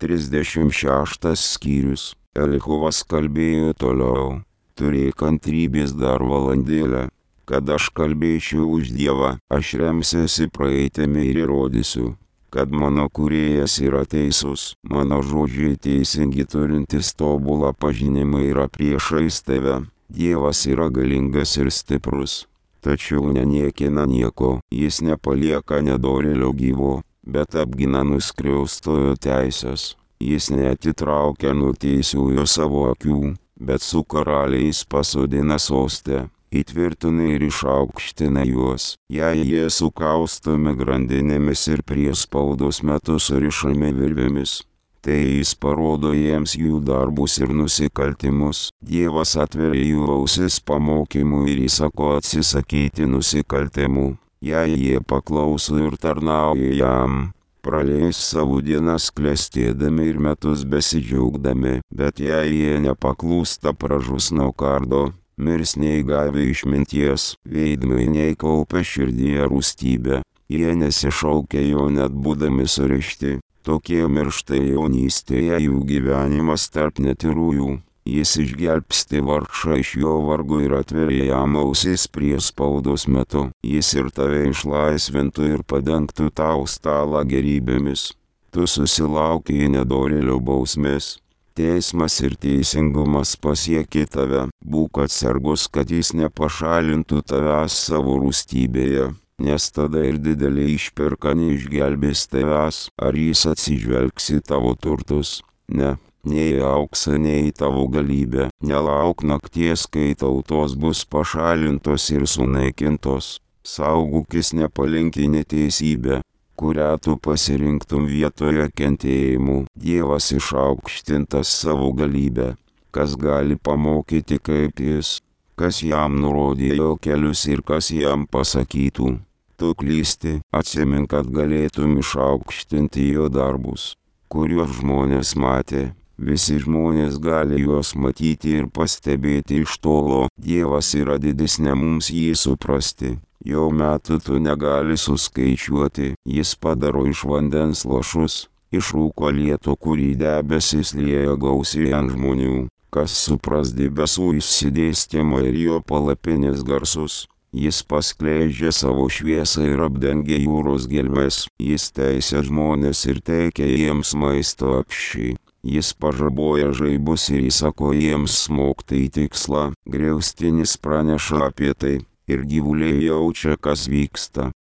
36 skyrius. Elihovas kalbėjo toliau. Turėk kantrybės dar valandėlę, kad aš kalbėčiau už Dievą. Aš remsiuosi praeitimi ir įrodysiu, kad mano kūrėjas yra teisus. Mano žodžiai teisingi turintis tobulą pažinimą yra priešais tave. Dievas yra galingas ir stiprus, tačiau neniekina nieko. Jis nepalieka nedorėlio gyvo, bet apgina nuskriaustojo teisės. Jis neatitraukia nuo teisiųjų savo akių, bet su karaliais pasodina soste, įtvirtina ir išaukština juos. Jei jie sukaustomi grandinėmis ir priespaudos metu surišami virvėmis, tai jis parodo jiems jų darbus ir nusikaltimus. Dievas atveria jų ausis pamokymui ir įsako atsisakyti nusikaltimų. Jei jie paklauso ir tarnauja jam, praleis savo dienas klestėdami ir metus besidžiaugdami, bet jei jie nepaklūsta, pražus nuo kardo, mirs neįgavę išminties, veidmainiai kaupia širdyje rūstybę, jie nesišaukia jo net būdami surišti, tokie miršta jaunystėje, jų gyvenimas tarp netirųjų. Jis išgelbsti vargšą iš jo vargo ir atveria jam ausis priespaudos metu. Jis ir tave išlaisvintų ir padengtų tau stalą gerybėmis. Tu susilaukiai nedorėlio bausmės. Teismas ir teisingumas pasiekė tave. Būk atsargus, kad jis nepašalintų tavęs savo rūstybėje, nes tada ir didelė išperka neišgelbės tavęs. Ar jis atsižvelgs į tavo turtus? Ne. Nei auksą, nei tavo galybę. Nelauk nakties, kai tautos bus pašalintos ir sunaikintos. Saugokis nepalinki neteisybę, kurią tu pasirinktum vietoje kentėjimų. Dievas išaukštintas savo galybę. Kas gali pamokyti kaip jis? Kas jam nurodė jo kelius ir kas jam pasakytų? Tu klysti, atsimink, kad galėtum išaukštinti jo darbus, kuriuos žmonės matė. Visi žmonės gali juos matyti ir pastebėti iš tolo. Dievas yra didesnė mums jį suprasti. Jo metų tu negali suskaičiuoti. Jis padaro iš vandens lašus, iš rūko lietų, kurį debesis lieja gausiai ant žmonių. Kas supras debesų išsidėstymą ir jo palapinės garsus? Jis paskleidžia savo šviesą ir apdengia jūros gelmes. Jis teisia žmonės ir teikia jiems maisto apsčiai. Jis pažaboja žaibus ir įsako jiems smogti į tikslą. Griaustinis praneša apie tai, ir gyvuliai jaučia, kas vyksta.